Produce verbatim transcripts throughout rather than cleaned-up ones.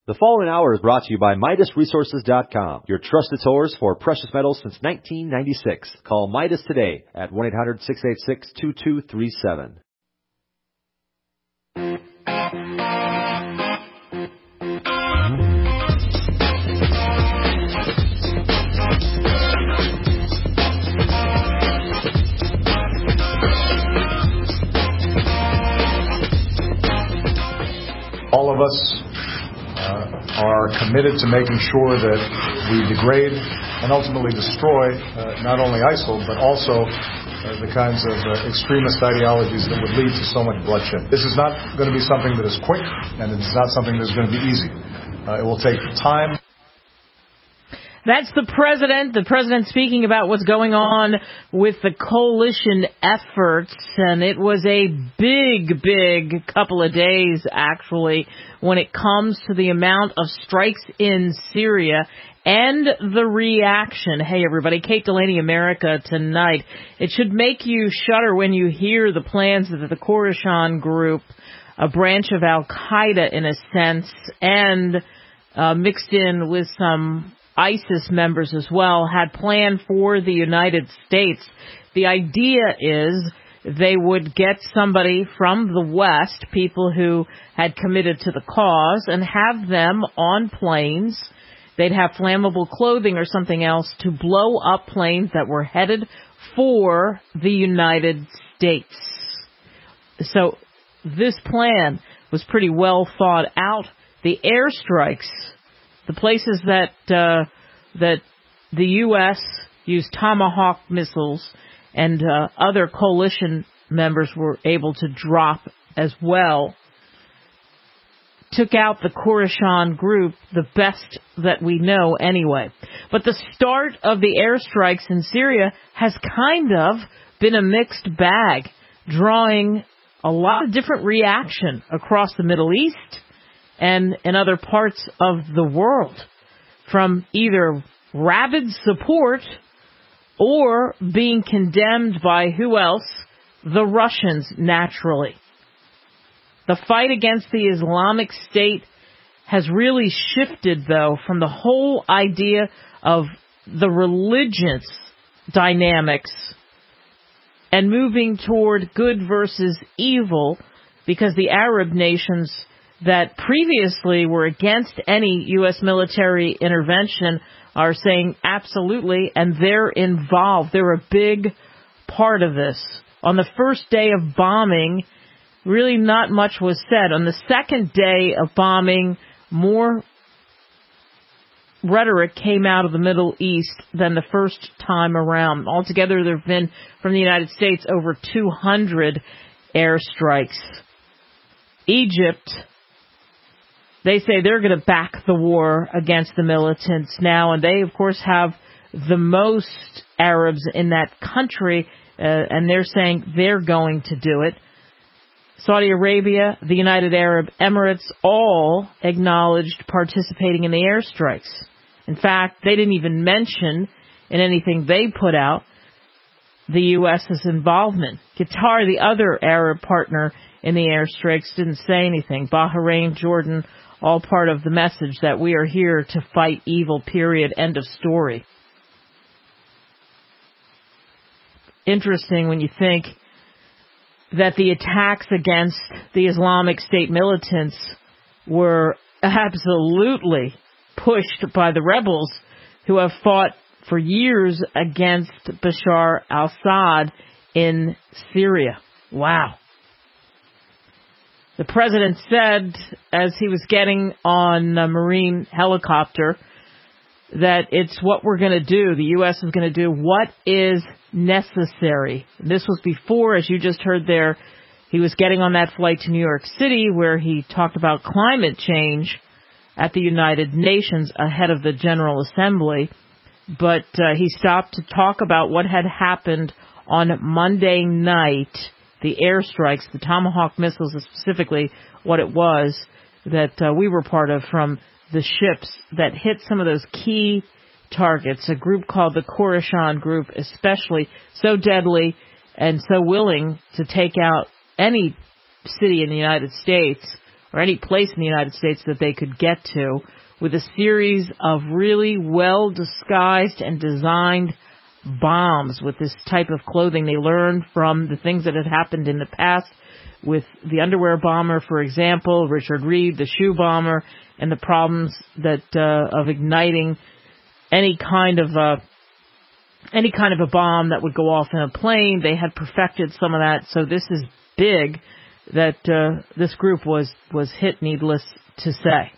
The following hour is brought to you by Midas Resources dot com, your trusted source for precious metals since nineteen ninety-six. Call Midas today at one eight hundred, six eight six, two two three seven. All of us uh, are committed to making sure that we degrade and ultimately destroy uh, not only ISIL, but also uh, the kinds of uh, extremist ideologies that would lead to so much bloodshed. This is not going to be something that is quick, and it's not something that's going to be easy. Uh, it will take time. That's the president, the president speaking about what's going on with the coalition efforts, and it was a big, big couple of days, actually, when it comes to the amount of strikes in Syria and the reaction. Hey, everybody, Kate Delaney, America Tonight. It should make you shudder when you hear the plans that the Khorasan Group, a branch of Al-Qaeda in a sense, and uh, mixed in with some ISIS members as well, had planned for the United States. The idea is they would get somebody from the West, people who had committed to the cause, and have them on planes. They'd have flammable clothing or something else to blow up planes that were headed for the United States. So this plan was pretty well thought out. The airstrikes, the places that uh, that the U S used Tomahawk missiles and uh, other coalition members were able to drop as well, took out the Khorasan Group, the best that we know anyway. But the start of the airstrikes in Syria has kind of been a mixed bag, drawing a lot of different reaction across the Middle East and in other parts of the world, from either rabid support or being condemned by who else? The Russians, naturally. The fight against the Islamic State has really shifted, though, from the whole idea of the religious dynamics and moving toward good versus evil, because the Arab nations that previously were against any U S military intervention are saying absolutely, and they're involved. They're a big part of this. On the first day of bombing, really not much was said. On the second day of bombing, more rhetoric came out of the Middle East than the first time around. Altogether, there have been, from the United States, over two hundred airstrikes. Egypt, they say they're going to back the war against the militants now, and they, of course, have the most Arabs in that country, uh, and they're saying they're going to do it. Saudi Arabia, the United Arab Emirates, all acknowledged participating in the airstrikes. In fact, they didn't even mention in anything they put out the U S's involvement. Qatar, the other Arab partner in the airstrikes, didn't say anything. Bahrain, Jordan, all part of the message that we are here to fight evil, period, end of story. Interesting when you think that the attacks against the Islamic State militants were absolutely pushed by the rebels who have fought for years against Bashar al-Assad in Syria. Wow. The president said, as he was getting on a Marine helicopter, that it's what we're going to do. The U S is going to do what is necessary. This was before, as you just heard there, he was getting on that flight to New York City, where he talked about climate change at the United Nations ahead of the General Assembly. But uh, he stopped to talk about what had happened on Monday night. The airstrikes, the Tomahawk missiles is specifically what it was that uh, we were part of from the ships that hit some of those key targets, a group called the Khorasan Group, especially so deadly and so willing to take out any city in the United States or any place in the United States that they could get to, with a series of really well-disguised and designed bombs with this type of clothing. They learned from the things that had happened in the past with the underwear bomber, for example, Richard Reed, the shoe bomber, and the problems that uh, of igniting any kind of uh, any kind of a bomb that would go off in a plane. They had perfected some of that, so this is big that uh, this group was, was hit, needless to say.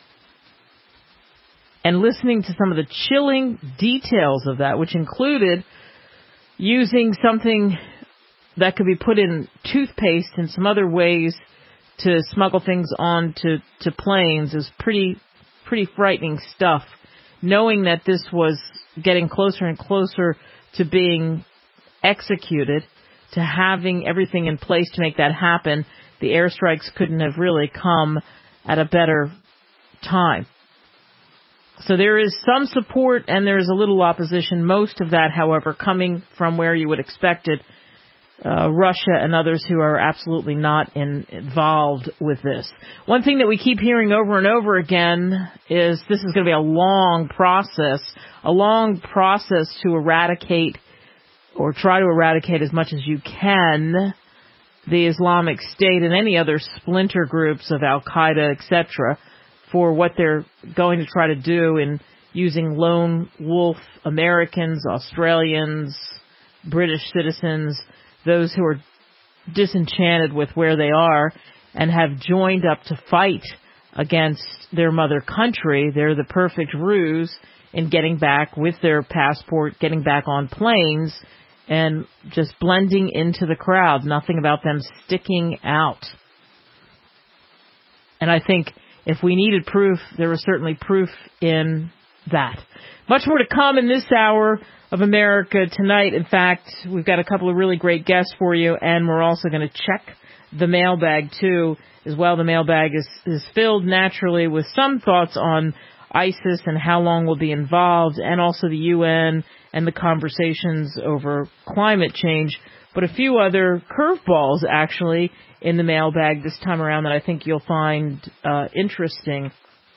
And listening to some of the chilling details of that, which included using something that could be put in toothpaste and some other ways to smuggle things onto to planes, is pretty pretty frightening stuff. Knowing that this was getting closer and closer to being executed, to having everything in place to make that happen, the airstrikes couldn't have really come at a better time. So there is some support and there is a little opposition. Most of that, however, coming from where you would expect it, uh, Russia and others who are absolutely not in, involved with this. One thing that we keep hearing over and over again is this is going to be a long process, a long process to eradicate or try to eradicate as much as you can the Islamic State and any other splinter groups of Al-Qaeda, et cetera, for what they're going to try to do in using lone wolf Americans, Australians, British citizens, those who are disenchanted with where they are and have joined up to fight against their mother country. They're the perfect ruse in getting back with their passport, getting back on planes, and just blending into the crowd. Nothing about them sticking out. And I think if we needed proof, there was certainly proof in that. Much more to come in this hour of America Tonight. In fact, we've got a couple of really great guests for you, and we're also going to check the mailbag, too, as well. The mailbag is, is filled naturally with some thoughts on ISIS and how long we'll be involved, and also the U N and the conversations over climate change, but a few other curveballs, actually, in the mailbag this time around that I think you'll find uh, interesting,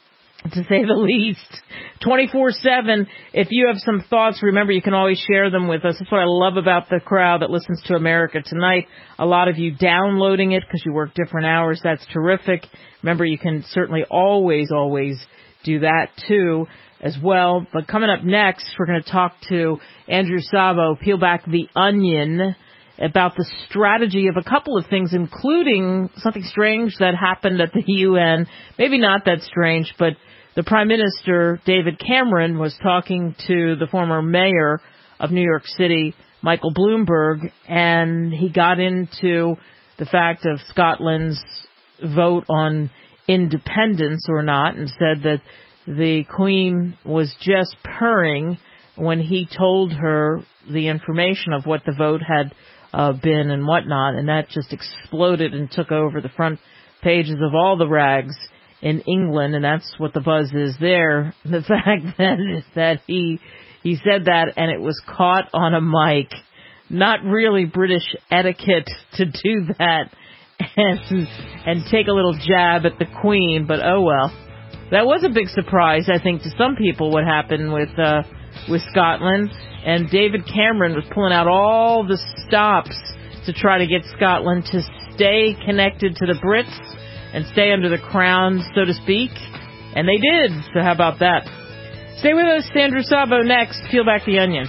to say the least. twenty-four seven, if you have some thoughts, remember you can always share them with us. That's what I love about the crowd that listens to America Tonight. A lot of you downloading it because you work different hours. That's terrific. Remember, you can certainly always, always do that, too, as well. But coming up next, we're going to talk to Andrew Szabo, peel back the onion about the strategy of a couple of things, including something strange that happened at the U N. Maybe not that strange, but the Prime Minister, David Cameron, was talking to the former mayor of New York City, Michael Bloomberg, and he got into the fact of Scotland's vote on independence or not, and said that the Queen was just purring when he told her the information of what the vote had uh, been and whatnot, and that just exploded and took over the front pages of all the rags in England, and that's what the buzz is there. The fact that that he he said that and it was caught on a mic. Not really British etiquette to do that and and take a little jab at the Queen, but oh well. That was a big surprise, I think, to some people what happened with uh, with Scotland. And David Cameron was pulling out all the stops to try to get Scotland to stay connected to the Brits and stay under the crown, so to speak. And they did. So how about that? Stay with us. Andrew Szabo next. Peel back the onion.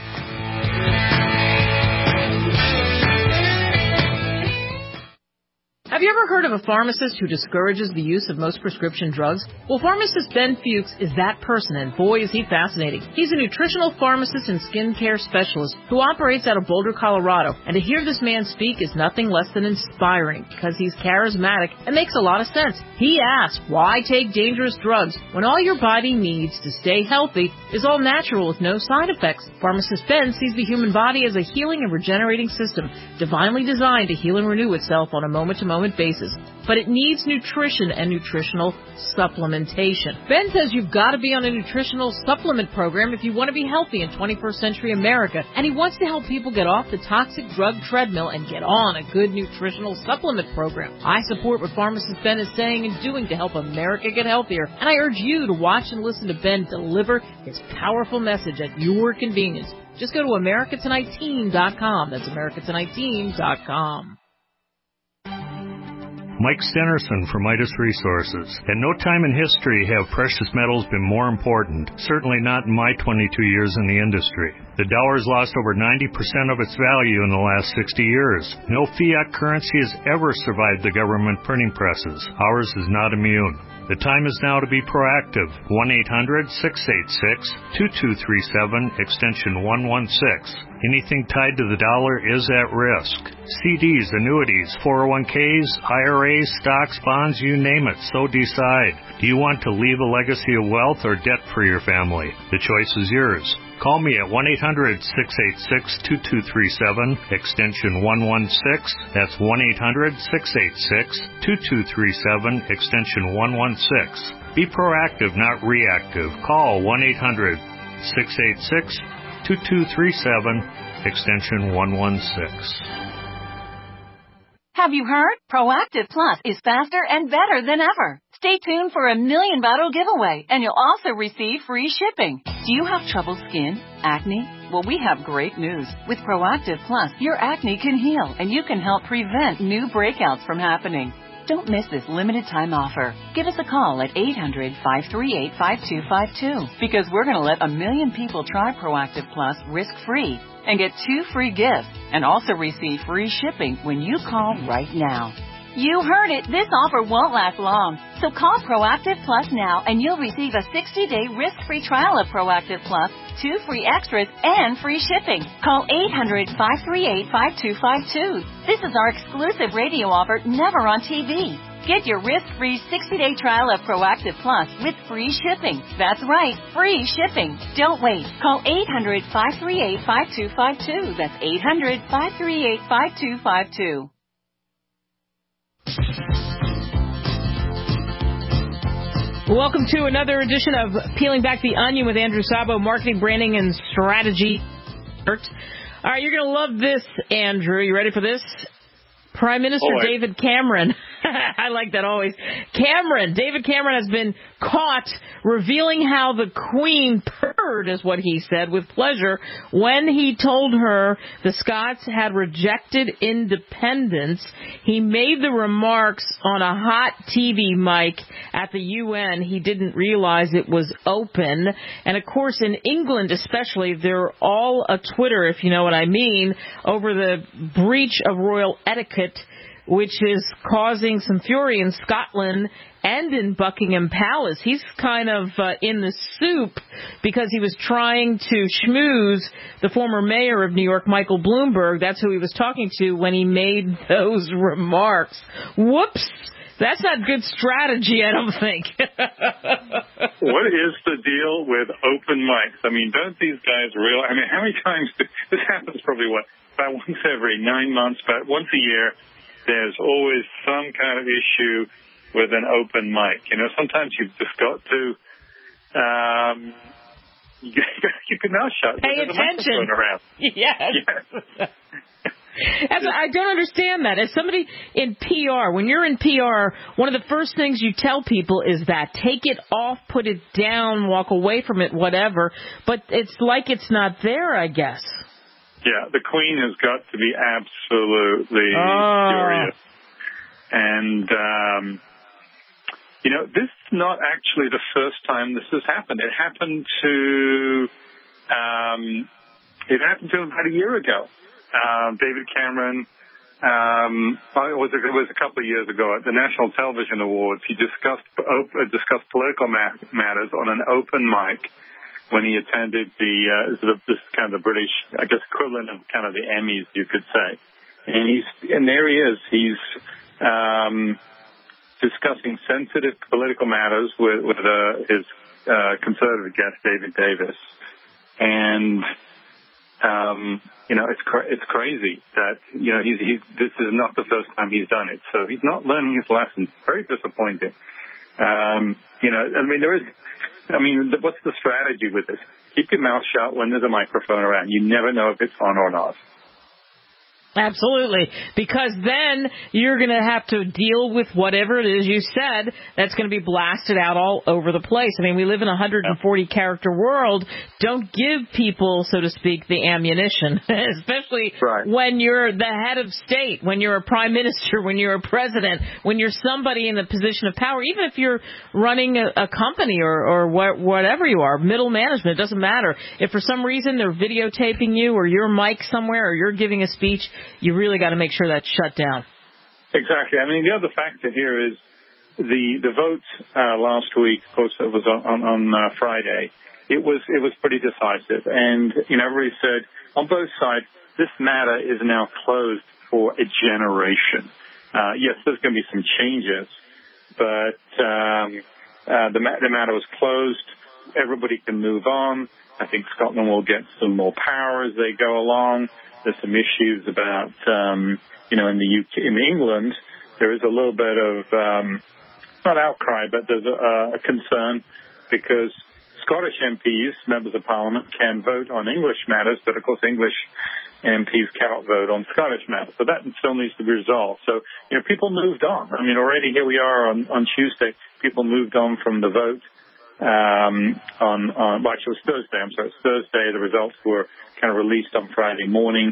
Have you ever heard of a pharmacist who discourages the use of most prescription drugs? Well, pharmacist Ben Fuchs is that person, and boy, is he fascinating. He's a nutritional pharmacist and skincare specialist who operates out of Boulder, Colorado. And to hear this man speak is nothing less than inspiring, because he's charismatic and makes a lot of sense. He asks, why take dangerous drugs when all your body needs to stay healthy is all natural with no side effects? Pharmacist Ben sees the human body as a healing and regenerating system, divinely designed to heal and renew itself on a moment-to-moment basis. basis. But it needs nutrition and nutritional supplementation. Ben says you've got to be on a nutritional supplement program if you want to be healthy in twenty-first century America. And he wants to help people get off the toxic drug treadmill and get on a good nutritional supplement program. I support what pharmacist Ben is saying and doing to help America get healthier. And I urge you to watch and listen to Ben deliver his powerful message at your convenience. Just go to America Tonight Team dot com. That's America Tonight Team dot com. Mike Stenerson for Midas Resources. At no time in history have precious metals been more important, certainly not in my twenty-two years in the industry. The dollar has lost over ninety percent of its value in the last sixty years. No fiat currency has ever survived the government printing presses. Ours is not immune. The time is now to be proactive. one eight hundred six eight six two two three seven, extension one one six. Anything tied to the dollar is at risk. C Ds, annuities, four oh one Ks, I R As, stocks, bonds, you name it, so decide. Do you want to leave a legacy of wealth or debt for your family? The choice is yours. Call me at one eight hundred six eight six two two three seven, extension one one six. That's one eight hundred six eight six two two three seven, extension one one six. Be proactive, not reactive. Call one eight hundred six eight six two two three seven, extension one one six. Have you heard? Proactive Plus is faster and better than ever. Stay tuned for a million bottle giveaway, and you'll also receive free shipping. Do you have troubled skin? Acne? Well, we have great news. With Proactive Plus, your acne can heal, and you can help prevent new breakouts from happening. Don't miss this limited time offer. Give us a call at eight hundred five three eight five two five two, because we're going to let a million people try Proactive Plus risk-free and get two free gifts and also receive free shipping when you call right now. You heard it. This offer won't last long. So call Proactive Plus now and you'll receive a sixty-day risk-free trial of Proactive Plus, two free extras, and free shipping. Call eight hundred five three eight five two five two. This is our exclusive radio offer, never on T V. Get your risk-free sixty-day trial of Proactive Plus with free shipping. That's right, free shipping. Don't wait. Call eight hundred five three eight five two five two. That's eight hundred five three eight five two five two. Welcome to another edition of Peeling Back the Onion with Andrew Sabo, marketing, branding, and strategy. All right, you're going to love this, Andrew. You ready for this? Prime Minister Boy. David Cameron. I like that always. Cameron, David Cameron has been caught revealing how the Queen purred, is what he said, with pleasure when he told her the Scots had rejected independence. He made the remarks on a hot T V mic at the U N. He didn't realize it was open. And, of course, in England especially, they're all a Twitter, if you know what I mean, over the breach of royal etiquette, which is causing some fury in Scotland and in Buckingham Palace. He's kind of uh, in the soup because he was trying to schmooze the former mayor of New York, Michael Bloomberg. That's who he was talking to when he made those remarks. Whoops! That's not good strategy, I don't think. What is the deal with open mics? I mean, don't these guys real? I mean, how many times do, this happens? Probably what, about once every nine months, about once a year. There's always some kind of issue with an open mic. You know, sometimes you've just got to um, you got to keep your mouth shut. Pay There's attention. a microphone around. Yes. yes. As I don't understand that. As somebody in P R, when you're in P R, one of the first things you tell people is that. Take it off, put it down, walk away from it, whatever. But it's like it's not there, I guess. Yeah, the Queen has got to be absolutely oh. furious. And, um, you know, this is not actually the first time this has happened. It happened to, um, it happened to him about a year ago. Uh, David Cameron, um, it was, it was a couple of years ago at the National Television Awards. He discussed, uh, discussed political ma- matters on an open mic when he attended the, uh, sort of this kind of the British, I guess, equivalent of kind of the Emmys, you could say. And he's, and there he is. He's, um, discussing sensitive political matters with, with, uh, his, uh, conservative guest, David Davis. And um, you know, it's cra- it's crazy that, you know, he's, he's, this is not the first time he's done it. So he's not learning his lessons. Very disappointing. Um, you know, I mean, there is, I mean, what's the strategy with this? Keep your mouth shut when there's a microphone around. You never know if it's on or not. Absolutely, because then you're going to have to deal with whatever it is you said that's going to be blasted out all over the place. I mean, we live in a one hundred forty character world. Don't give people, so to speak, the ammunition, especially right. when you're the head of state, when you're a prime minister, when you're a president, when you're somebody in a position of power, even if you're running a, a company or, or what, whatever you are, middle management, it doesn't matter. If for some reason they're videotaping you or you're mic somewhere or you're giving a speech, you really got to make sure that's shut down. Exactly. I mean, the other factor here is the the vote uh, last week. Of course, it was on on, on uh, Friday. It was it was pretty decisive, and you know, everybody said on both sides, this matter is now closed for a generation. Uh, yes, there's going to be some changes, but um, uh, the the matter was closed. Everybody can move on. I think Scotland will get some more power as they go along. There's some issues about, um, you know, in the U K, in England, there is a little bit of, um, not outcry, but there's a, a concern because Scottish M Ps, members of Parliament, can vote on English matters, but of course English M Ps cannot vote on Scottish matters. So that still needs to be resolved. So, you know, people moved on. I mean, already here we are on, on Tuesday, people moved on from the vote. Um, on, on, well, actually it was Thursday, I'm sorry, it's Thursday. The results were kind of released on Friday morning.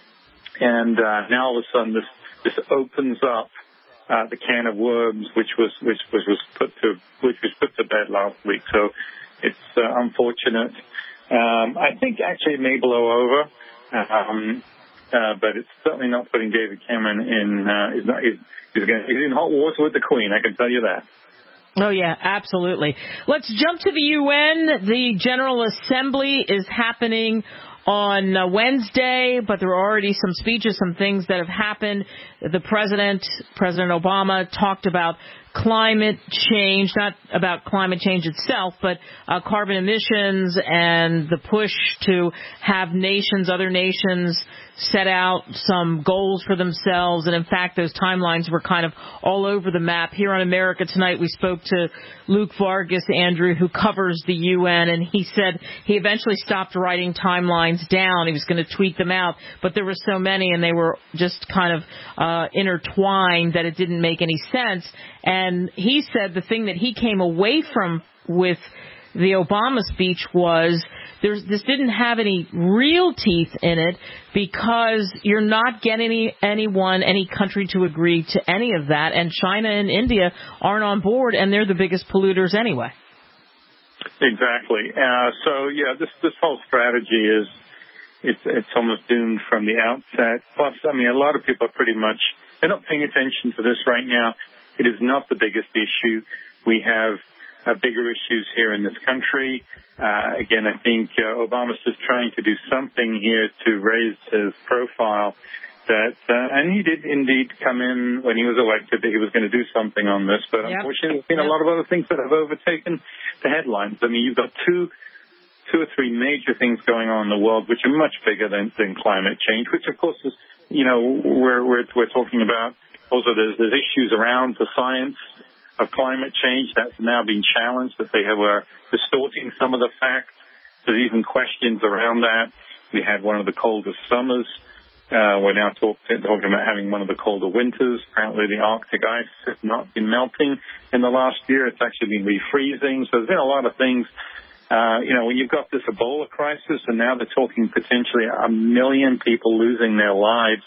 And, uh, now all of a sudden this, this opens up, uh, the can of worms, which was, which was, was put to, which was put to bed last week. So it's, uh, unfortunate. Um, I think actually it may blow over. Um, uh, but it's certainly not putting David Cameron in, uh, he's not, he's, he's, gonna, he's in hot water with the Queen, I can tell you that. Oh, yeah, absolutely. Let's jump to the U N. The General Assembly is happening on uh, Wednesday, but there are already some speeches, some things that have happened. The president, President Obama, talked about climate change, not about climate change itself, but uh, carbon emissions and the push to have nations, other nations, set out some goals for themselves. And in fact, those timelines were kind of all over the map. Here on America Tonight, we spoke to Luke Vargas, Andrew, who covers the U N, and he said he eventually stopped writing timelines down. He was going to tweet them out, but there were so many, and they were just kind of uh, intertwined that it didn't make any sense. And he said the thing that he came away from with the Obama speech was there's, this didn't have any real teeth in it because you're not getting any, anyone, any country to agree to any of that. And China and India aren't on board, and they're the biggest polluters anyway. Exactly. Uh, so, yeah, this this whole strategy is it's it's almost doomed from the outset. Plus, I mean, a lot of people are pretty much, they're not paying attention to this right now. It is not the biggest issue. We have uh, bigger issues here in this country. Uh, again, I think uh, Obama's just trying to do something here to raise his profile. That uh, and he did indeed come in when he was elected that he was going to do something on this. But yep. unfortunately, there's been yep. a lot of other things that have overtaken the headlines. I mean, you've got two, two or three major things going on in the world which are much bigger than, than climate change. Which, of course, is you know we're we're, we're talking about. Also, there's, there's issues around the science of climate change that's now been challenged, that they were distorting some of the facts. There's even questions around that. We had one of the coldest summers. Uh, we're now talk, talking about having one of the colder winters. Apparently the Arctic ice has not been melting in the last year. It's actually been refreezing. So there's been a lot of things. Uh, you know, when you've got this Ebola crisis, and now they're talking potentially a million people losing their lives,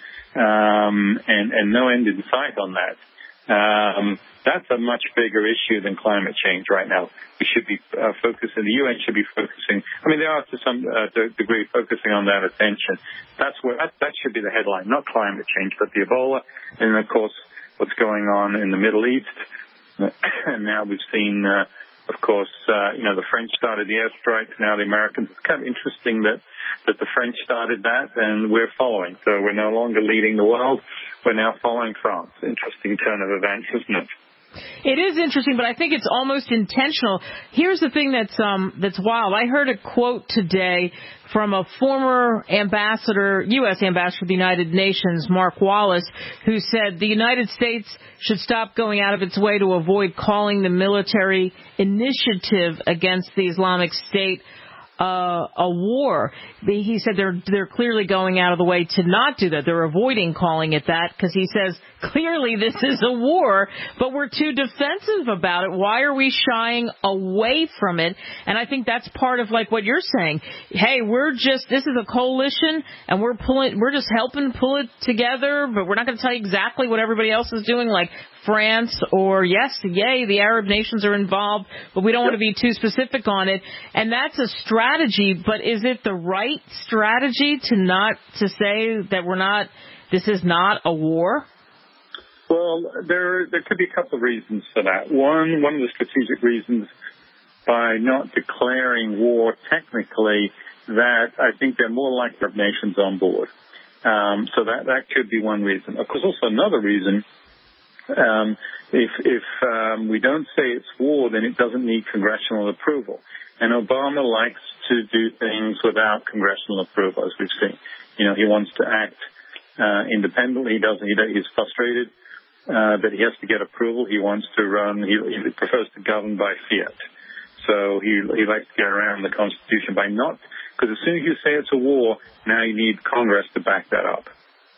Um, and, and no end in sight on that. Um, that's a much bigger issue than climate change right now. We should be uh, focusing, the U N should be focusing, I mean, they are to some uh, degree focusing on that attention. That's where, that, that should be the headline, not climate change, but the Ebola, and of course, what's going on in the Middle East. And now we've seen, uh, of course, uh, you know, the French started the airstrikes, now the Americans. It's kind of interesting that, that the French started that and we're following. So we're no longer leading the world. We're now following France. Interesting turn of events, isn't it? It is interesting, but I think it's almost intentional. Here's the thing that's um, that's wild. I heard a quote today from a former ambassador, U S ambassador to the United Nations, Mark Wallace, who said the United States should stop going out of its way to avoid calling the military initiative against the Islamic State Uh, a war. He said they're they're clearly going out of the way to not do that. They're avoiding calling it that because he says clearly this is a war, but we're too defensive about it. Why are we shying away from it? And I think that's part of like what you're saying. Hey, we're just this is a coalition and we're pulling we're just helping pull it together, but we're not going to tell you exactly what everybody else is doing, like France or yes, yay, the Arab nations are involved, but we don't want to be too specific on it. And that's a strategy, but is it the right strategy to not to say that we're not this is not a war? Well, there there could be a couple of reasons for that. One one of the strategic reasons by not declaring war technically, that I think there are more likely Arab nations on board. Um, so that that could be one reason. Of course, also another reason. Um, if if um, we don't say it's war, then it doesn't need congressional approval. And Obama likes to do things without congressional approval, as we've seen. You know, he wants to act uh, independently. He doesn't. He, he's frustrated uh, that he has to get approval. He wants to run. He, he prefers to govern by fiat. So he he likes to get around the Constitution by not. Because as soon as you say it's a war, now you need Congress to back that up.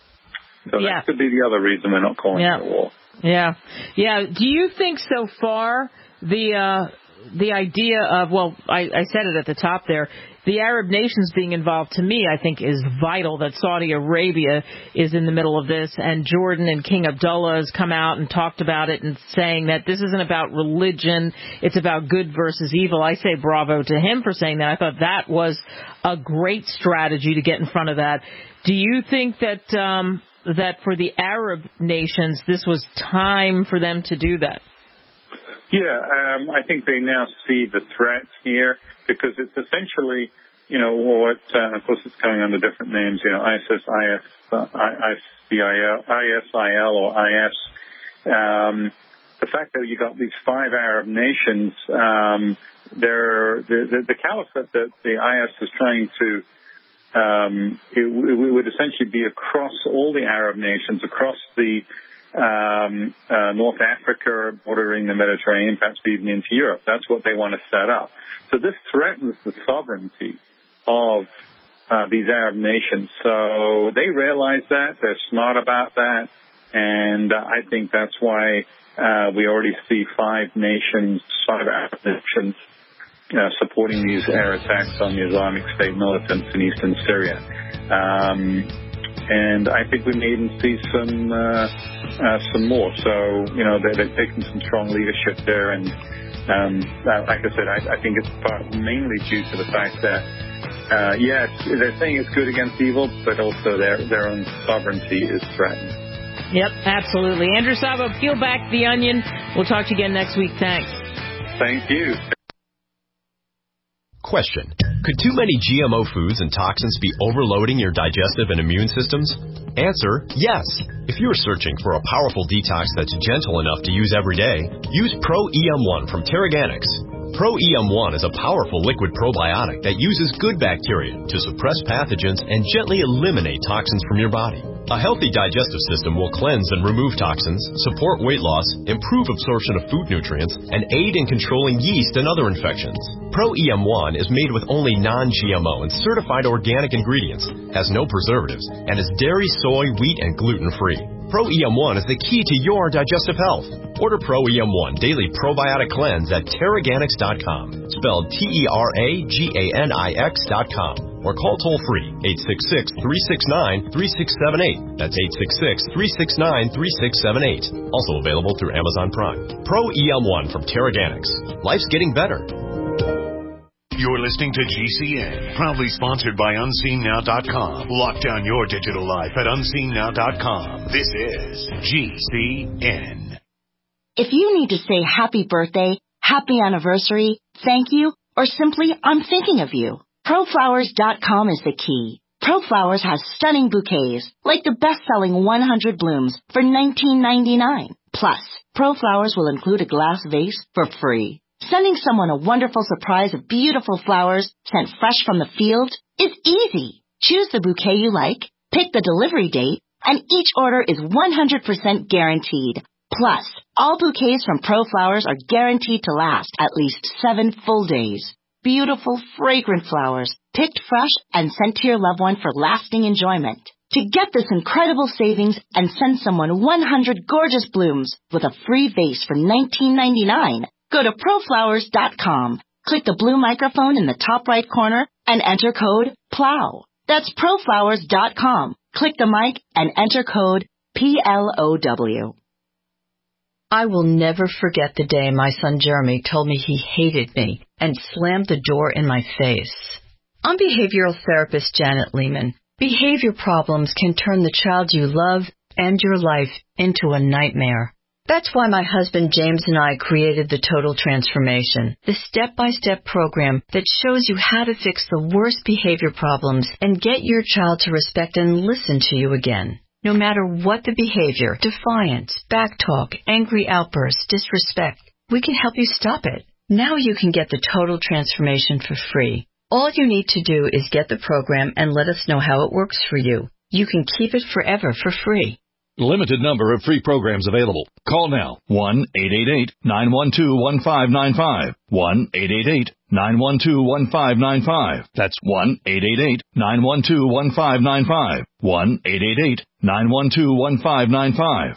So yeah. that could be the other reason we're not calling yeah. it a war. Yeah, yeah. Do you think so far the uh, the idea of well, I, I said it at the top there, the Arab nations being involved to me, I think is vital. That Saudi Arabia is in the middle of this, and Jordan and King Abdullah has come out and talked about it and saying that this isn't about religion, it's about good versus evil. I say bravo to him for saying that. I thought that was a great strategy to get in front of that. Do you think that? Um, that for the Arab nations, this was time for them to do that? Yeah, um, I think they now see the threat here because it's essentially, you know, what, uh, of course it's coming under different names, you know, ISIS, I S, uh, I S I L or I S. Um, the fact that you got these five Arab nations, um, they're, the, the, the caliphate that the I S is trying to Um, it, it would essentially be across all the Arab nations, across the um, uh, North Africa, bordering the Mediterranean, perhaps even into Europe. That's what they want to set up. So this threatens the sovereignty of uh, these Arab nations. So they realize that. They're smart about that. And uh, I think that's why uh, we already see five nations, five Arab nations, Uh, supporting these air attacks on the Islamic State militants in eastern Syria. Um, and I think we may even see some uh, uh, some more. So, you know, they're, they're taking some strong leadership there. And um, like I said, I, I think it's part, mainly due to the fact that, uh, yeah, it's, they're saying it's good against evil, but also their, their own sovereignty is threatened. Yep, absolutely. Andrew Szabo, peel back the onion. We'll talk to you again next week. Thanks. Thank you. Question. Could too many G M O foods and toxins be overloading your digestive and immune systems? Answer, yes. If you're searching for a powerful detox that's gentle enough to use every day, use Pro E M one from Teraganix. Pro E M one is a powerful liquid probiotic that uses good bacteria to suppress pathogens and gently eliminate toxins from your body. A healthy digestive system will cleanse and remove toxins, support weight loss, improve absorption of food nutrients, and aid in controlling yeast and other infections. Pro E M one is made with only non-G M O and certified organic ingredients, has no preservatives, and is dairy, soy, wheat, and gluten-free. Pro E M one is the key to your digestive health. Order Pro E M one Daily Probiotic Cleanse at Teraganix dot com, spelled T E R A G A N I X dot com, or call toll-free eight six six, three six nine, three six seven eight. That's eight six six, three six nine, three six seven eight. Also available through Amazon Prime. Pro E M one from Teraganix. Life's getting better. You're listening to G C N, proudly sponsored by Unseen Now dot com. Lock down your digital life at Unseen Now dot com. This is G C N. If you need to say happy birthday, happy anniversary, thank you, or simply I'm thinking of you, Pro Flowers dot com is the key. ProFlowers has stunning bouquets, like the best-selling one hundred blooms for nineteen ninety-nine. Plus, ProFlowers will include a glass vase for free. Sending someone a wonderful surprise of beautiful flowers sent fresh from the field is easy. Choose the bouquet you like, pick the delivery date, and each order is one hundred percent guaranteed. Plus, all bouquets from ProFlowers are guaranteed to last at least seven full days. Beautiful, fragrant flowers, picked fresh and sent to your loved one for lasting enjoyment. To get this incredible savings and send someone one hundred gorgeous blooms with a free vase for nineteen ninety-nine, go to proflowers dot com. Click the blue microphone in the top right corner and enter code PLOW. That's proflowers dot com. Click the mic and enter code P L O W. I will never forget the day my son Jeremy told me he hated me and slammed the door in my face. I'm behavioral therapist Janet Lehman. Behavior problems can turn the child you love and your life into a nightmare. That's why my husband James and I created the Total Transformation, the step-by-step program that shows you how to fix the worst behavior problems and get your child to respect and listen to you again. No matter what the behavior, defiance, backtalk, angry outbursts, disrespect, we can help you stop it. Now you can get the Total Transformation for free. All you need to do is get the program and let us know how it works for you. You can keep it forever for free. Limited number of free programs available. Call now. one eight eight eight, nine one two, one five nine five. one eight eight eight, nine one two, one five nine five. That's one eight eight eight, nine one two, one five nine five. one eight eight eight, nine one two, one five nine five.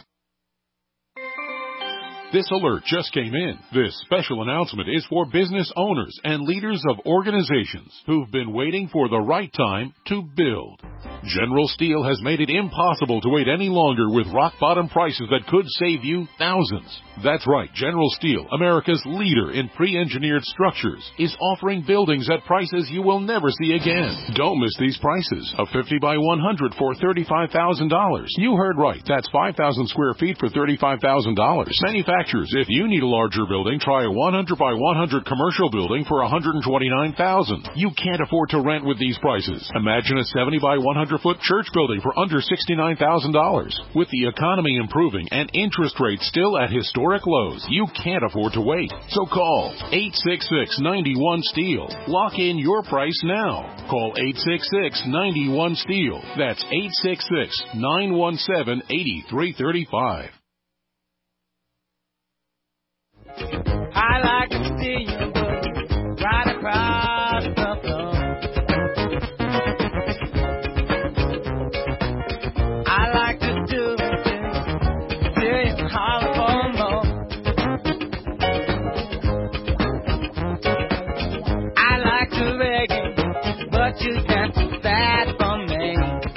This alert just came in. This special announcement is for business owners and leaders of organizations who've been waiting for the right time to build. General Steel has made it impossible to wait any longer with rock-bottom prices that could save you thousands. That's right, General Steel, America's leader in pre-engineered structures, is offering buildings at prices you will never see again. Don't miss these prices. A fifty by one hundred for thirty-five thousand dollars. You heard right. That's five thousand square feet for thirty-five thousand dollars. Manufacturers, if you need a larger building, try a one hundred by one hundred commercial building for one hundred twenty-nine thousand dollars. You can't afford to rent with these prices. Imagine a seventy by one hundred foot church building for under sixty-nine thousand dollars. With the economy improving and interest rates still at historic lows, you can't afford to wait. So call eight six six, nine one, STEEL. Lock in your price now. Call eight six six, nine one, STEEL. That's eight six six, nine one seven, eight three three five. I like to see you look right across the floor. I like to do it till you holler for more. I like to beg you, but you got too bad for me.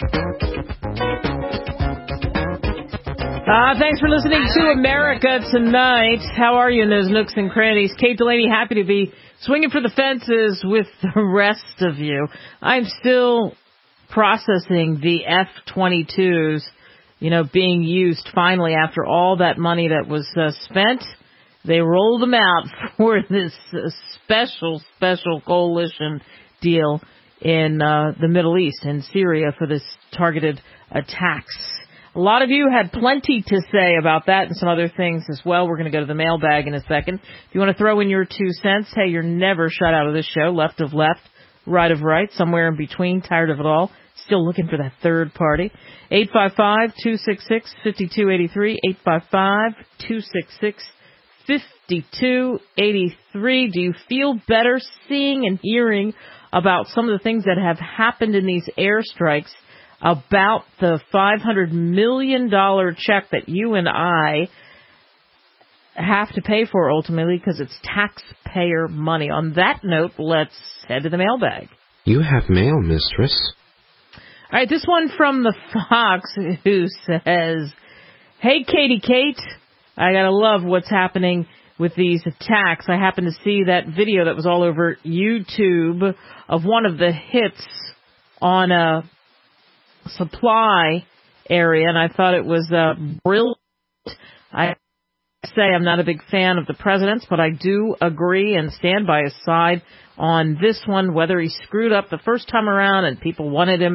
Uh, thanks for listening to America Tonight. How are you in those nooks and crannies? Kate Delaney, happy to be swinging for the fences with the rest of you. I'm still processing the F twenty-twos, you know, being used finally after all that money that was uh, spent. They rolled them out for this uh, special, special coalition deal in uh, the Middle East, in Syria, for this targeted attacks. A lot of you had plenty to say about that and some other things as well. We're going to go to the mailbag in a second. If you want to throw in your two cents, hey, you're never shut out of this show. Left of left, right of right, somewhere in between, tired of it all. Still looking for that third party. eight five five, two six six, five two eight three, eight five five, two six six, five two eight three. Do you feel better seeing and hearing about some of the things that have happened in these airstrikes, about the five hundred million dollars check that you and I have to pay for ultimately because it's taxpayer money? On that note, let's head to the mailbag. You have mail, mistress. All right, this one from the Fox, who says, hey, Katie Kate, I gotta love what's happening with these attacks. I happened to see that video that was all over YouTube of one of the hits on a supply area, and I thought it was uh, brilliant. I say I'm not a big fan of the president's, but I do agree and stand by his side on this one, whether he screwed up the first time around and people wanted him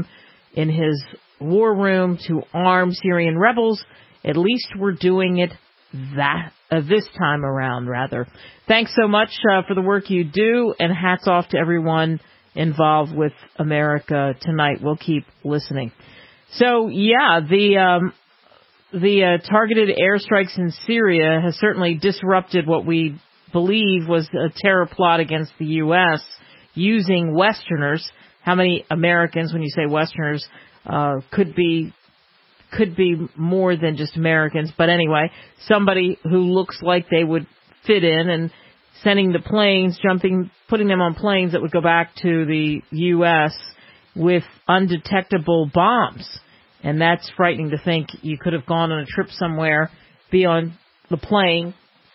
in his war room to arm Syrian rebels. At least we're doing it that uh, this time around, rather. Thanks so much uh, for the work you do, and hats off to everyone involved with America tonight. We'll keep listening. So, yeah, the um, the uh, targeted airstrikes in Syria has certainly disrupted what we believe was a terror plot against the U S using Westerners. How many Americans, when you say Westerners, uh, could be could be more than just Americans, but anyway, somebody who looks like they would fit in, and sending the planes, jumping, putting them on planes that would go back to the U S with undetectable bombs. And that's frightening to think you could have gone on a trip somewhere, be on the plane,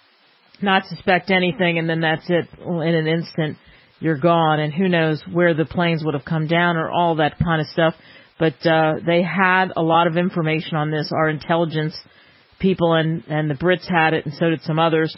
not suspect anything, and then that's it. In an instant, you're gone. And who knows where the planes would have come down or all that kind of stuff. But uh, they had a lot of information on this, our intelligence people, and, and the Brits had it, and so did some others.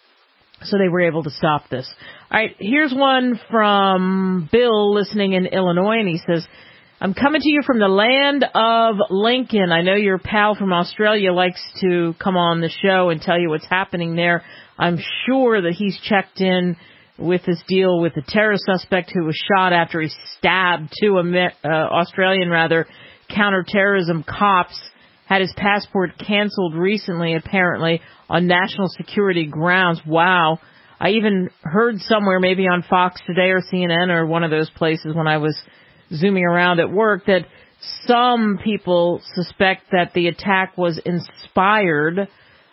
So they were able to stop this. All right, here's one from Bill listening in Illinois, and he says, I'm coming to you from the land of Lincoln. I know your pal from Australia likes to come on the show and tell you what's happening there. I'm sure that he's checked in with this deal with the terror suspect who was shot after he stabbed two Amer- uh, Australian, rather, counterterrorism cops, had his passport canceled recently, apparently, on national security grounds. Wow. I even heard somewhere, maybe on Fox Today or C N N or one of those places when I was zooming around at work, that some people suspect that the attack was inspired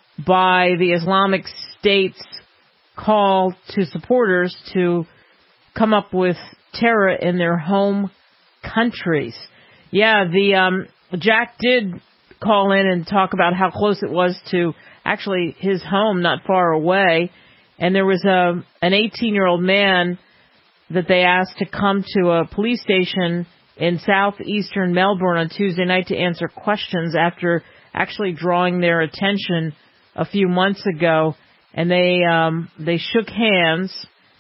by the Islamic State's call to supporters to come up with terror in their home countries. Yeah, the um, Jack did call in and talk about how close it was to actually his home, not far away. And there was a an eighteen-year-old man that they asked to come to a police station in southeastern Melbourne on Tuesday night to answer questions after actually drawing their attention a few months ago. And they um, they shook hands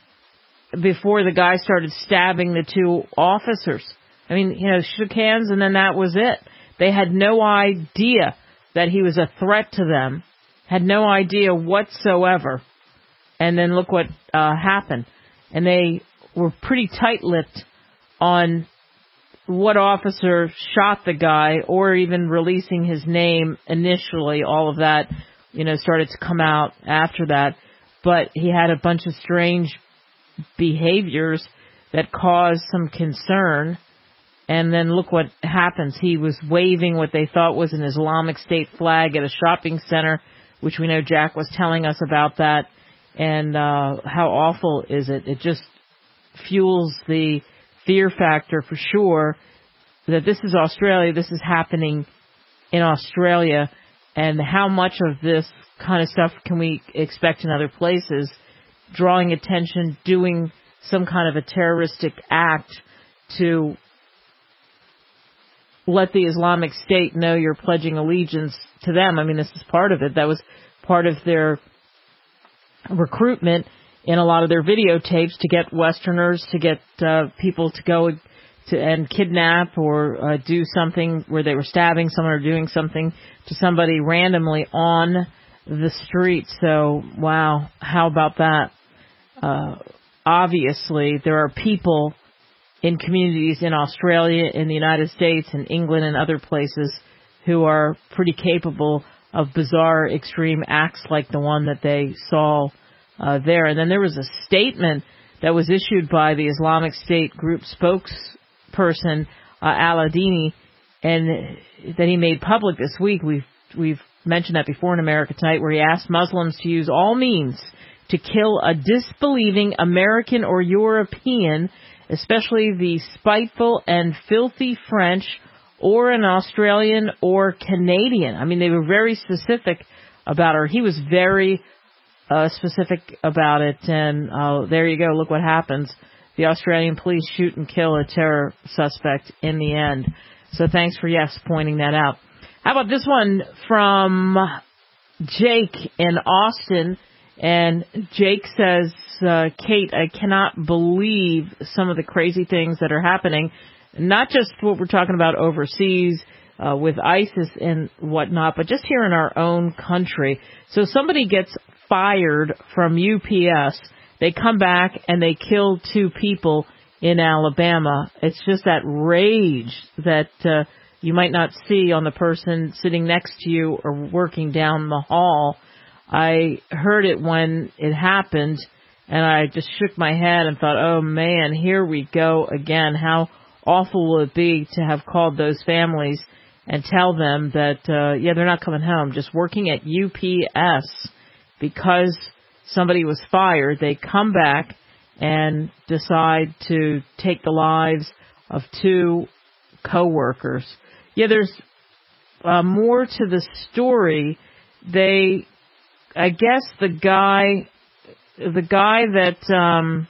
before the guy started stabbing the two officers. I mean, you know, shook hands and then that was it. They had no idea that he was a threat to them, had no idea whatsoever. And then look what uh, happened. And they were pretty tight-lipped on what officer shot the guy or even releasing his name initially. All of that, you know, started to come out after that. But he had a bunch of strange behaviors that caused some concern. And then look what happens. He was waving what they thought was an Islamic State flag at a shopping center, which we know Jack was telling us about that. And uh how awful is it? It just fuels the fear factor for sure that this is Australia, this is happening in Australia, and how much of this kind of stuff can we expect in other places, drawing attention, doing some kind of a terroristic act to let the Islamic State know you're pledging allegiance to them. I mean, this is part of it. That was part of their recruitment in a lot of their videotapes to get Westerners, to get uh, people to go to and kidnap or uh, do something where they were stabbing someone or doing something to somebody randomly on the street. So, wow, how about that? Uh, obviously, there are people in communities in Australia, in the United States, in England, and other places who are pretty capable of bizarre, extreme acts like the one that they saw uh, there. And then there was a statement that was issued by the Islamic State group spokesperson, uh, Al-Adini, and that he made public this week. We've, we've mentioned that before in America Tonight, where he asked Muslims to use all means to kill a disbelieving American or European, especially the spiteful and filthy French, or an Australian or Canadian. I mean, they were very specific about her. He was very uh, specific about it, and uh, there you go. Look what happens. The Australian police shoot and kill a terror suspect in the end. So thanks for, yes, pointing that out. How about this one from Jake in Austin? And Jake says, uh, Kate, I cannot believe some of the crazy things that are happening. not just what we're talking about overseas uh, with ISIS and whatnot, but just here in our own country. So somebody gets fired from U P S. They come back and they kill two people in Alabama. It's just that rage that uh, you might not see on the person sitting next to you or working down the hall. I heard it when it happened, and I just shook my head and thought, oh, man, here we go again. How awful will it be to have called those families and tell them that, uh, yeah, they're not coming home, just working at U P S because somebody was fired. They come back and decide to take the lives of two coworkers. Yeah, there's uh, more to the story. They, I guess the guy, the guy that um,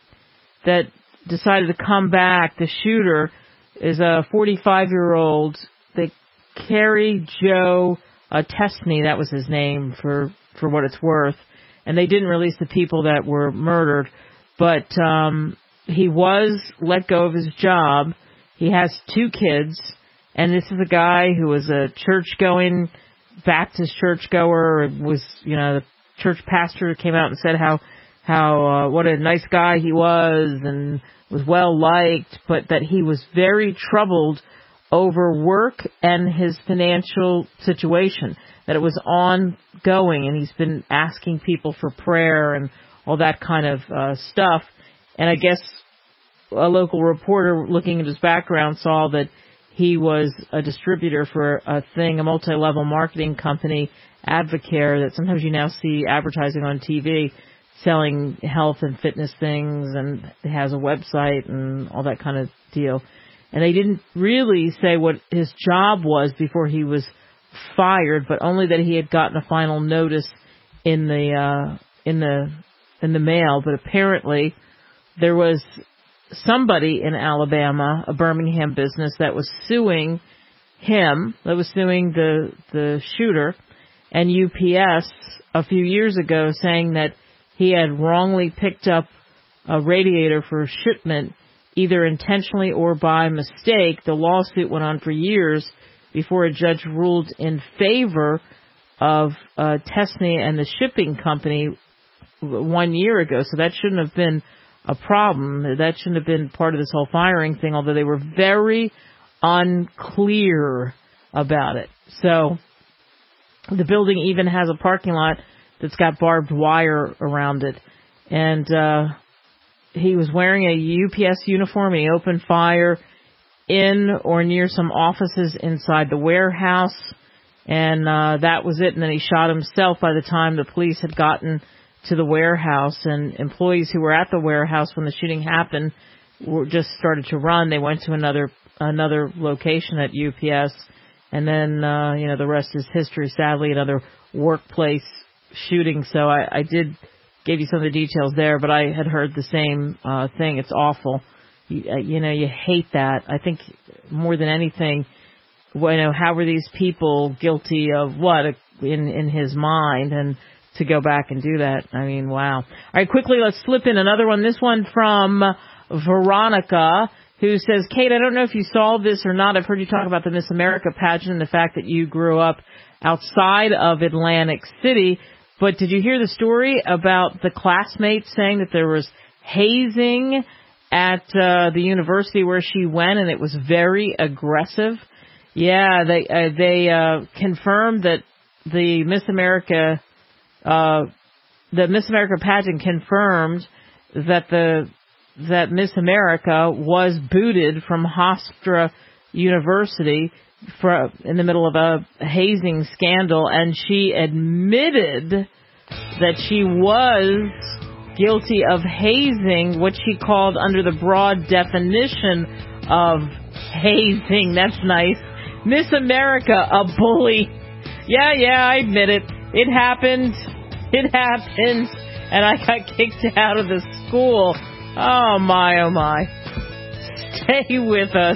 that decided to come back, the shooter, is a forty-five-year-old. They Kerry Joe uh, Testney, that was his name for for what it's worth, and they didn't release the people that were murdered. But um, he was let go of his job. He has two kids, and this is a guy who was a church-going Baptist churchgoer. Was, you know, the church pastor came out and said how how uh, what a nice guy he was and was well liked, but that he was very troubled over work and his financial situation. That it was ongoing, and he's been asking people for prayer and all that kind of uh, stuff. And I guess a local reporter looking at his background saw that he was a distributor for a thing, a multi-level marketing company, Advocare, that sometimes you now see advertising on T V, selling health and fitness things, and it has a website and all that kind of deal. And they didn't really say what his job was before he was fired, but only that he had gotten a final notice in the uh, in the in the mail. But apparently there was somebody in Alabama, a Birmingham business, that was suing him, that was suing the the shooter, and U P S a few years ago, saying that he had wrongly picked up a radiator for shipment, either intentionally or by mistake. The lawsuit went on for years before a judge ruled in favor of uh, Testney and the shipping company one year ago. So that shouldn't have been a problem. That shouldn't have been part of this whole firing thing, although they were very unclear about it. So the building even has a parking lot that's got barbed wire around it. And uh, he was wearing a U P S uniform. He opened fire in or near some offices inside the warehouse, and uh, that was it. And then he shot himself by the time the police had gotten to the warehouse, and employees who were at the warehouse when the shooting happened were just started to run. They went to another another location at U P S, and then uh, you know the rest is history. Sadly, another workplace shooting. So I, I did give you some of the details there, but I had heard the same uh, thing. It's awful. You, uh, you know, you hate that. I think more than anything, well, you know, how were these people guilty of what in in his mind, and to go back and do that. I mean, wow. All right, quickly, let's slip in another one. This one from Veronica, who says, Kate, I don't know if you saw this or not. I've heard you talk about the Miss America pageant and the fact that you grew up outside of Atlantic City. But did you hear the story about the classmates saying that there was hazing at uh, the university where she went, and it was very aggressive? Yeah, they uh, they uh, confirmed that the Miss America Uh, the Miss America pageant confirmed that the that Miss America was booted from Hofstra University for in the middle of a hazing scandal, and she admitted that she was guilty of hazing, what she called under the broad definition of hazing. That's nice. Miss America, a bully. Yeah, yeah, I admit it. It happened. It happened. And I got kicked out of the school. Oh, my, oh, my. Stay with us.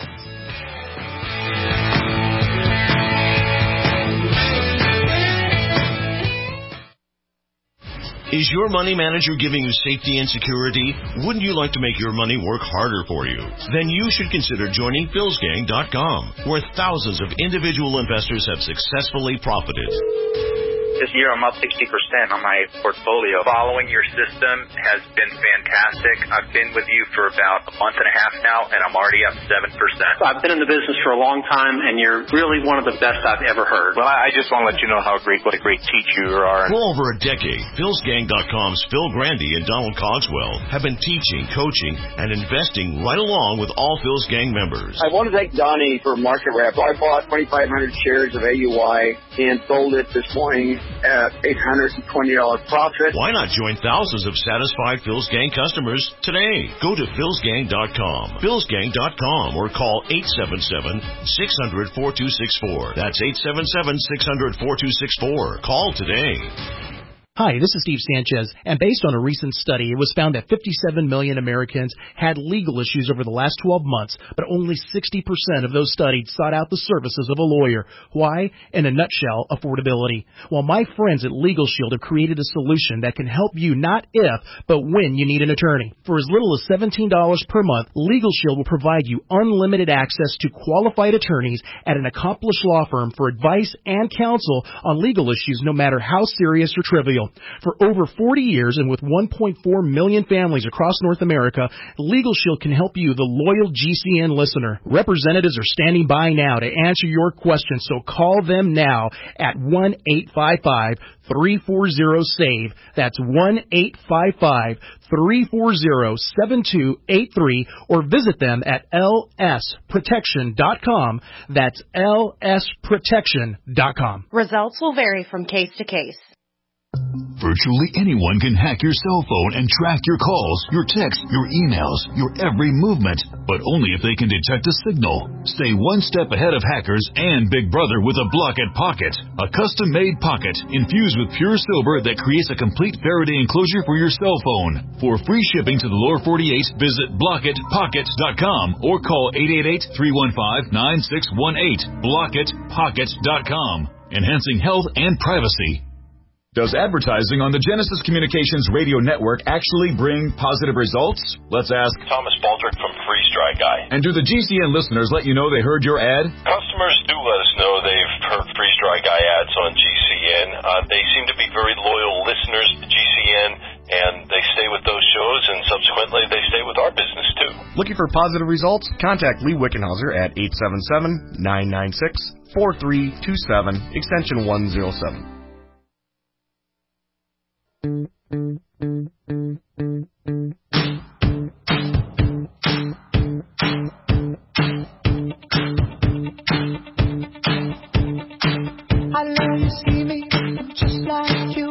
Is your money manager giving you safety and security? Wouldn't you like to make your money work harder for you? Then you should consider joining Phils Gang dot com, where thousands of individual investors have successfully profited. This year I'm up sixty percent on my portfolio. Following your system has been fantastic. I've been with you for about a month and a half now, and I'm already up seven percent. I've been in the business for a long time, and you're really one of the best I've ever heard. Well, I just want to let you know how great, what a great teacher you are. For over a decade, Phils Gang dot com's Phil Grandy and Donald Cogswell have been teaching, coaching, and investing right along with all Phil's Gang members. I want to thank Donnie for market wrap. I bought twenty-five hundred shares of A U I and sold it this morning at eight hundred twenty dollars profit. Why not join thousands of satisfied Phil's Gang customers today? Go to Phils Gang dot com, Phils Gang dot com, or call eight seven seven, six hundred, four two six four. That's eight seven seven, six hundred, four two six four. Call today. Hi, this is Steve Sanchez, and based on a recent study, it was found that fifty-seven million Americans had legal issues over the last twelve months, but only sixty percent of those studied sought out the services of a lawyer. Why? In a nutshell, affordability. Well, my friends at Legal Shield have created a solution that can help you not if, but when you need an attorney. For as little as seventeen dollars per month, Legal Shield will provide you unlimited access to qualified attorneys at an accomplished law firm for advice and counsel on legal issues, no matter how serious or trivial. For over forty years and with one point four million families across North America, Legal Shield can help you, the loyal G C N listener. Representatives are standing by now to answer your questions, so call them now at one eight five five, three four zero, SAVE. That's one eight five five, three four zero, seven two eight three, or visit them at L S protection dot com. That's L S protection dot com. Results will vary from case to case. Virtually anyone can hack your cell phone and track your calls, your texts, your emails, your every movement, but only if they can detect a signal. Stay one step ahead of hackers and Big Brother with a Blockit Pocket, a custom-made pocket infused with pure silver that creates a complete Faraday enclosure for your cell phone. For free shipping to the lower forty-eight, visit Blockit Pocket dot com or call eight eight eight, three one five, nine six one eight. Blockit Pocket dot com, enhancing health and privacy. Does advertising on the Genesis Communications radio network actually bring positive results? Let's ask Thomas Baldrick from Freeze Dry Guy. And do the G C N listeners let you know they heard your ad? Customers do let us know they've heard Freeze Dry Guy ads on G C N. Uh, they seem to be very loyal listeners to G C N, and they stay with those shows, and subsequently they stay with our business too. Looking for positive results? Contact Lee Wickenhauser at eight seven seven, nine nine six, four three two seven, extension one oh seven. I love to see me just like you.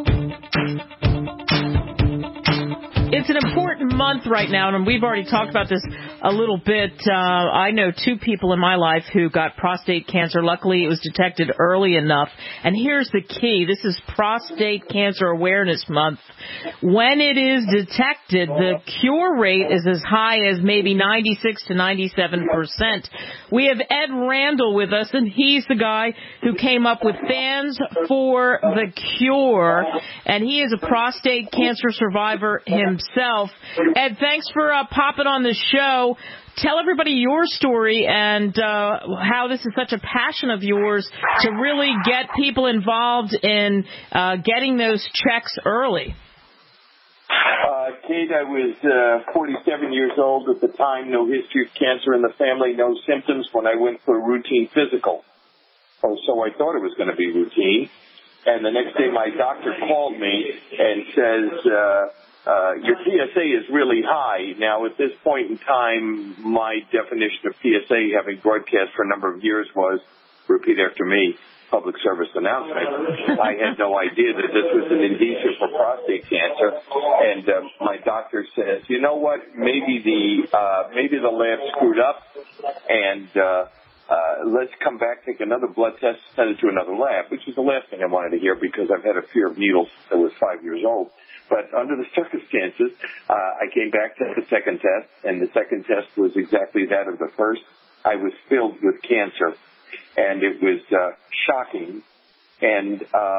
It's an important month right now, and we've already talked about this a little bit. Uh, I know two people in my life who got prostate cancer. Luckily, it was detected early enough. And here's the key. This is Prostate Cancer Awareness Month. When it is detected, the cure rate is as high as maybe ninety-six to ninety-seven percent. We have Ed Randall with us, and he's the guy who came up with Fans for the Cure, and he is a prostate cancer survivor himself. Ed, thanks for uh, popping on the show. Tell everybody your story and uh, how this is such a passion of yours to really get people involved in uh, getting those checks early. Uh, Kate, I was uh, forty-seven years old at the time, no history of cancer in the family, no symptoms when I went for a routine physical. Or so I thought it was going to be routine. And the next day my doctor called me and says, uh, uh, your P S A is really high. Now, at this point in time, my definition of P S A, having broadcast for a number of years, was, repeat after me, public service announcement. I had no idea that this was an indicia for prostate cancer. And uh, my doctor says, you know what, maybe the uh, maybe the lab screwed up, and uh, uh, let's come back, take another blood test, send it to another lab, which is the last thing I wanted to hear because I've had a fear of needles since I was five years old. But under the circumstances, uh, I came back to the second test, and the second test was exactly that of the first. I was filled with cancer, and it was uh, shocking. And uh,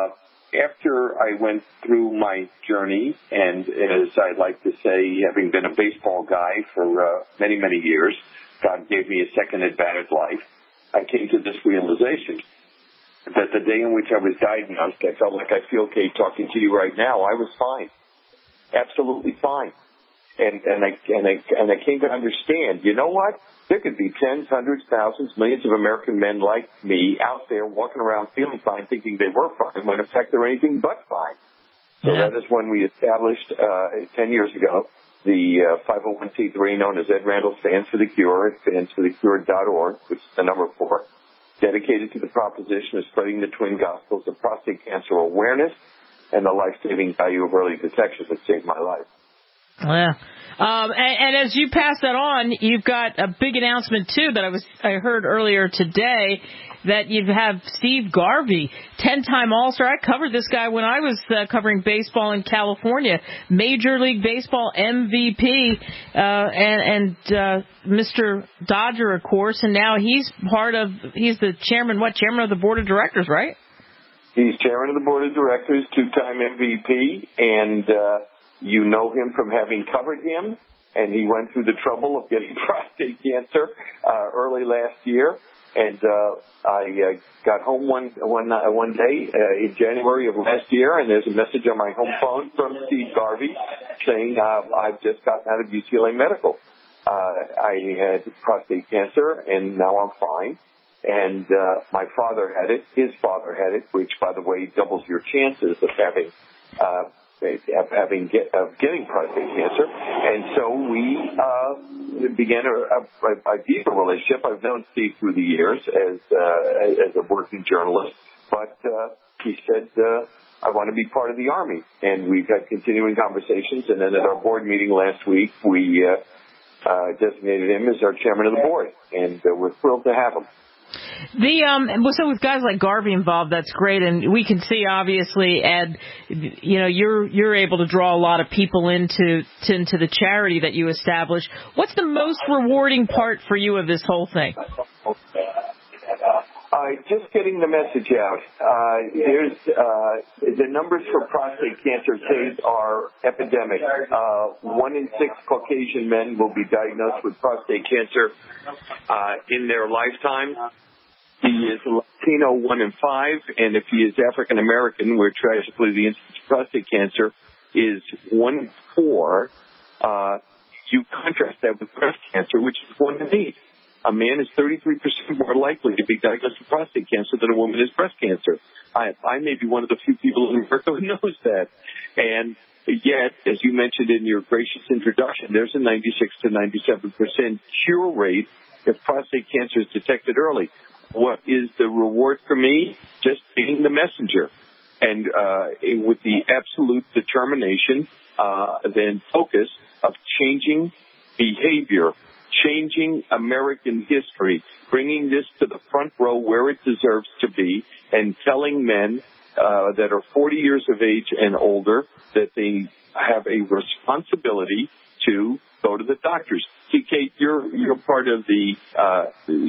after I went through my journey, and as I like to say, having been a baseball guy for uh, many, many years, God gave me a second advantage life. I came to this realization that the day in which I was diagnosed, I felt like I feel okay talking to you right now. I was fine, absolutely fine, and and I and I and I came to understand. You know what? There could be tens, hundreds, thousands, millions of American men like me out there walking around feeling fine, thinking they were fine, when in fact they're anything but fine. So yeah. That is when we established uh, ten years ago the uh, five oh one c three known as Ed Randall Stands for the Cure. It stands for the cure dot org, which is the number four, dedicated to the proposition of spreading the twin gospels of prostate cancer awareness and the life-saving value of early detection that saved my life. Yeah. Um, and, and as you pass that on, you've got a big announcement, too, that I was I heard earlier today, that you have Steve Garvey, ten-time All-Star. I covered this guy when I was uh, covering baseball in California, Major League Baseball M V P, uh, and, and uh, Mister Dodger, of course, and now he's part of, he's the chairman, what, chairman of the board of directors, right? He's chairman of the board of directors, two-time M V P, and uh, you know him from having covered him, and he went through the trouble of getting prostate cancer uh, early last year. And uh, I uh, got home one one uh, one day uh, in January of last year, and there's a message on my home phone from Steve Garvey saying uh, I've just gotten out of U C L A Medical. Uh, I had prostate cancer, and now I'm fine. And uh, my father had it. His father had it, which, by the way, doubles your chances of having uh, of having get, of getting prostate cancer. And so we uh, began a, a, a deeper relationship. I've known Steve through the years as uh, as a working journalist, but uh, he said, uh, I want to be part of the Army. And we've had continuing conversations. And then at our board meeting last week, we uh, uh, designated him as our chairman of the board. And uh, we're thrilled to have him. The um, well, so with guys like Garvey involved, that's great, and we can see obviously, Ed, you know, you're you're able to draw a lot of people into to, into the charity that you establish. What's the most rewarding part for you of this whole thing? Uh, just getting the message out. Uh, there's uh, the numbers for prostate cancer cases are epidemic. Uh, one in six Caucasian men will be diagnosed with prostate cancer uh, in their lifetime. He is Latino, one in five, and if he is African American, where tragically the incidence of prostate cancer is one in four, uh, you contrast that with breast cancer, which is one in eight. A man is thirty-three percent more likely to be diagnosed with prostate cancer than a woman is breast cancer. I, I may be one of the few people in America who knows that. And yet, as you mentioned in your gracious introduction, there's a ninety-six to ninety-seven percent cure rate if prostate cancer is detected early. What is the reward for me? Just being the messenger. And uh, with the absolute determination, uh, then focus of changing behavior, changing American history, bringing this to the front row where it deserves to be, and telling men uh, that are forty years of age and older that they have a responsibility to go to the doctors. See, Kate, you're you're part of the uh,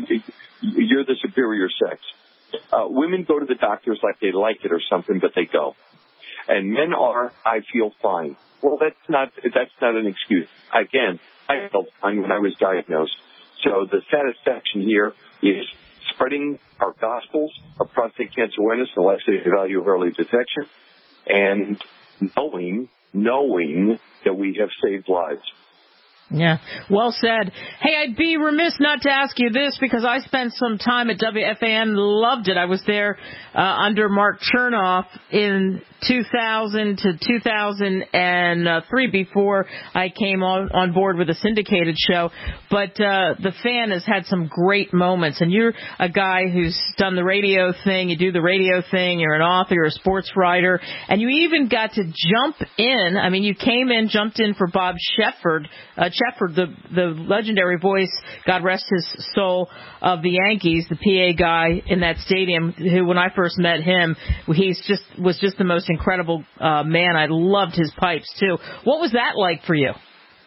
you're the superior sex. Uh, women go to the doctors like they like it or something, but they go. And men are, I feel fine. Well, that's not that's not an excuse. Again, I felt fine when I was diagnosed. So the satisfaction here is spreading our gospels of prostate cancer awareness and the life-saving value of early detection, and knowing, knowing that we have saved lives. Yeah, well said. Hey, I'd be remiss not to ask you this because I spent some time at W F A N, loved it. I was there uh, under Mark Chernoff in two thousand to two thousand three before I came on, on board with a syndicated show. But uh, the fan has had some great moments, and you're a guy who's done the radio thing. You do the radio thing. You're an author. You're a sports writer. And you even got to jump in. I mean, you came in, jumped in for Bob Shepard, uh, Shepard, the, the legendary voice, God rest his soul, of the Yankees, the P A guy in that stadium, who, when I first met him, he's just was just the most incredible uh, man. I loved his pipes, too. What was that like for you?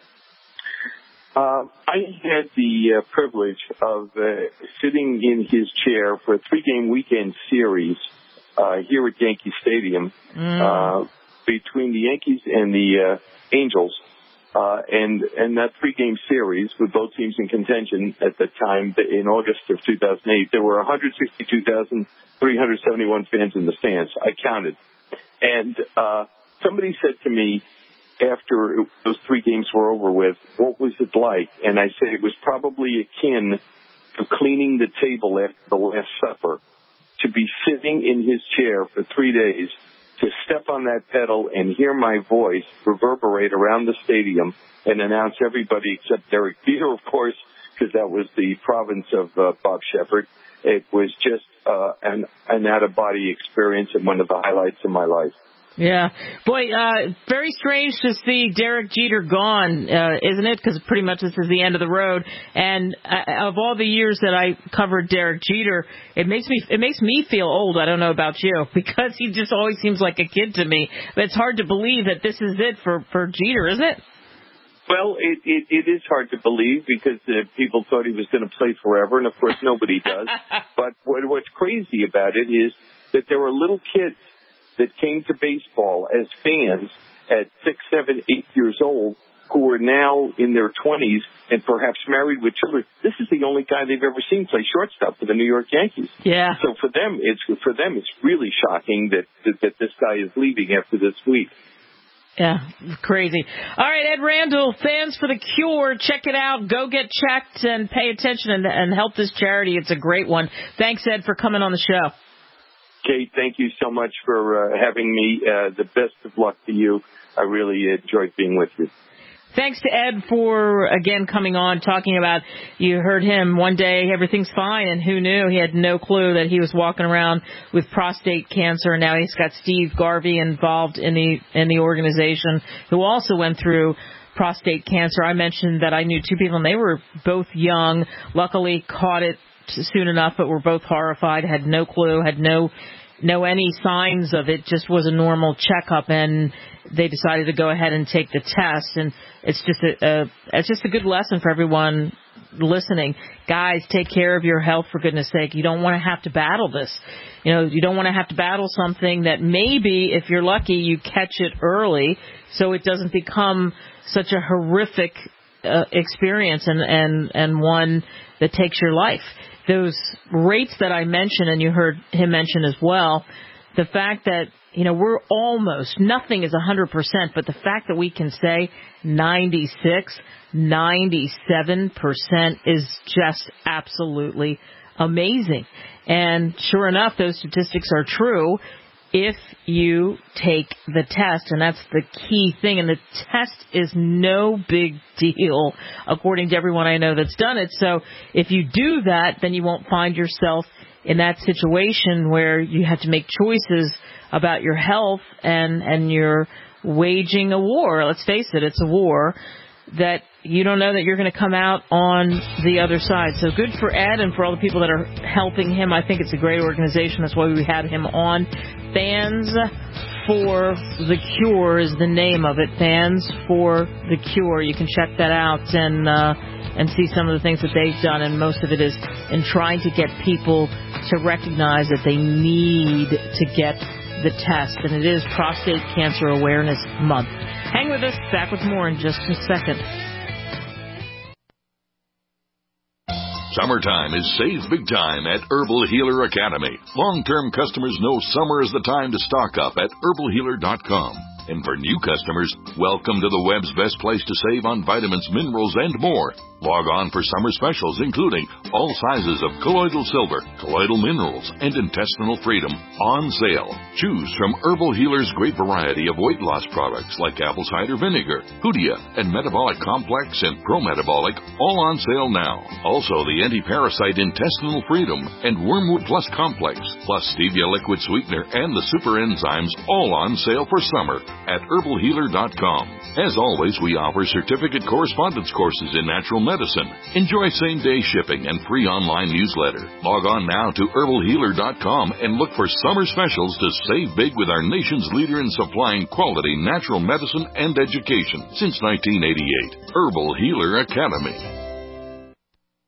Uh, I had the uh, privilege of uh, sitting in his chair for a three-game weekend series uh, here at Yankee Stadium Mm. uh, between the Yankees and the uh, Angels. Uh, and, and that three-game series with both teams in contention at the time in August of two thousand eight, there were one hundred sixty-two thousand three hundred seventy-one fans in the stands. I counted. And uh, somebody said to me after those three games were over with, what was it like? And I said it was probably akin to cleaning the table after the Last Supper, to be sitting in his chair for three days, to step on that pedal and hear my voice reverberate around the stadium and announce everybody except Derek Jeter, of course, because that was the province of uh, Bob Shepard. It was just uh, an, an out-of-body experience and one of the highlights of my life. Yeah. Boy, uh, very strange to see Derek Jeter gone, uh, isn't it? Because pretty much this is the end of the road. And uh, of all the years that I covered Derek Jeter, it makes me it makes me feel old. I don't know about you, because he just always seems like a kid to me. But it's hard to believe that this is it for, for Jeter, isn't it? Well, it, it, it is hard to believe because uh, people thought he was going to play forever, and of course nobody does. But what, what's crazy about it is that there were little kids that came to baseball as fans at six, seven, eight years old who are now in their twenties and perhaps married with children. This is the only guy they've ever seen play shortstop for the New York Yankees. Yeah. So for them, it's for them it's really shocking that that, that this guy is leaving after this week. Yeah, crazy. All right, Ed Randall, Fans for the Cure. Check it out. Go get checked and pay attention and, and help this charity. It's a great one. Thanks, Ed, for coming on the show. Kate, thank you so much for uh, having me. Uh, the best of luck to you. I really enjoyed being with you. Thanks to Ed for, again, coming on, talking about, you heard him one day, everything's fine, and who knew? He had no clue that he was walking around with prostate cancer, and now he's got Steve Garvey involved in the in the organization, who also went through prostate cancer. I mentioned that I knew two people, and they were both young, luckily caught it soon enough, but were both horrified, had no clue, had no no any signs of it, just was a normal checkup, and they decided to go ahead and take the test. And it's just a, a it's just a good lesson for everyone listening. Guys, take care of your health, for goodness sake. You don't want to have to battle this. You know, you don't want to have to battle something that maybe, if you're lucky, you catch it early so it doesn't become such a horrific uh, experience and, and, and one that takes your life. Those rates that I mentioned, and you heard him mention as well, the fact that, you know, we're almost, nothing is one hundred percent, but the fact that we can say ninety-six, ninety-seven percent is just absolutely amazing. And sure enough, those statistics are true if you take the test, and that's the key thing. And the test is no big deal, according to everyone I know that's done it. So if you do that, then you won't find yourself in that situation where you have to make choices about your health and, and you're waging a war. Let's face it, it's a war that you don't know that you're going to come out on the other side. So good for Ed and for all the people that are helping him. I think it's a great organization. That's why we had him on. Fans for the Cure is the name of it. Fans for the Cure. You can check that out and uh, and see some of the things that they've done. And most of it is in trying to get people to recognize that they need to get the test. And it is Prostate Cancer Awareness Month. Hang with us. Back with more in just a second. Summertime is save big time at Herbal Healer Academy. Long-term customers know summer is the time to stock up at herbal healer dot com. And for new customers, welcome to the web's best place to save on vitamins, minerals, and more. Log on for summer specials, including all sizes of colloidal silver, colloidal minerals, and intestinal freedom on sale. Choose from Herbal Healer's great variety of weight loss products like apple cider vinegar, Hoodia, and Metabolic Complex and Pro-Metabolic, all on sale now. Also, the anti-parasite intestinal freedom and Wormwood Plus Complex, plus Stevia liquid sweetener and the super enzymes, all on sale for summer at herbal healer dot com. As always, we offer certificate correspondence courses in natural medicine. Enjoy same-day shipping and free online newsletter. Log on now to herbal healer dot com and look for summer specials to save big with our nation's leader in supplying quality natural medicine and education since nineteen eighty-eight. Herbal Healer Academy.